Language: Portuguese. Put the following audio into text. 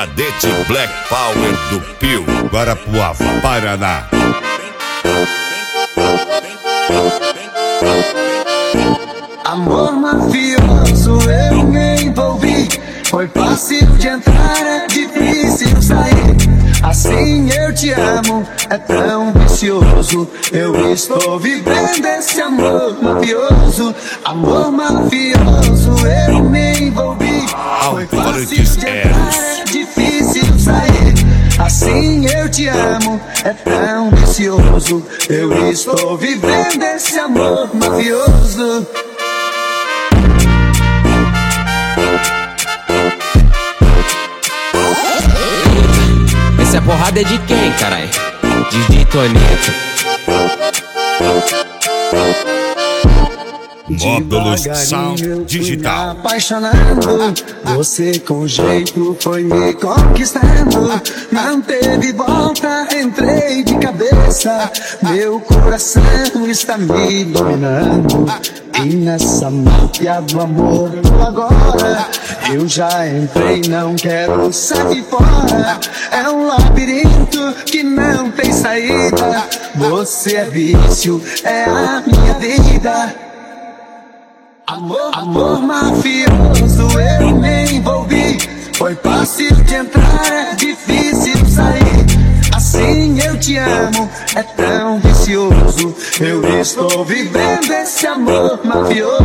Cadete Black Power do Pio, Guarapuava, Paraná. Amor mafioso, eu me envolvi. Foi fácil de entrar, é difícil sair. Assim eu te amo, é tão vicioso. Eu estou vivendo esse amor mafioso. Amor mafioso, eu me envolvi. Foi fácil de entrar, é difícil sair. Assim eu te amo, é tão vicioso. Eu estou vivendo esse amor mafioso. Essa porrada é de quem, carai? De Toneto. Módulos Sound Digital. Apaixonando, você com jeito foi me conquistando. Não teve volta, entrei de cabeça. Meu coração está me dominando. E nessa máfia do amor agora eu já entrei, não quero sair fora. É um labirinto que não tem saída. Você é vício, é a minha vida. Amor mafioso, eu me envolvi. Foi fácil de entrar, é difícil sair. Assim eu te amo, é tão vicioso. Eu estou vivendo esse amor mafioso.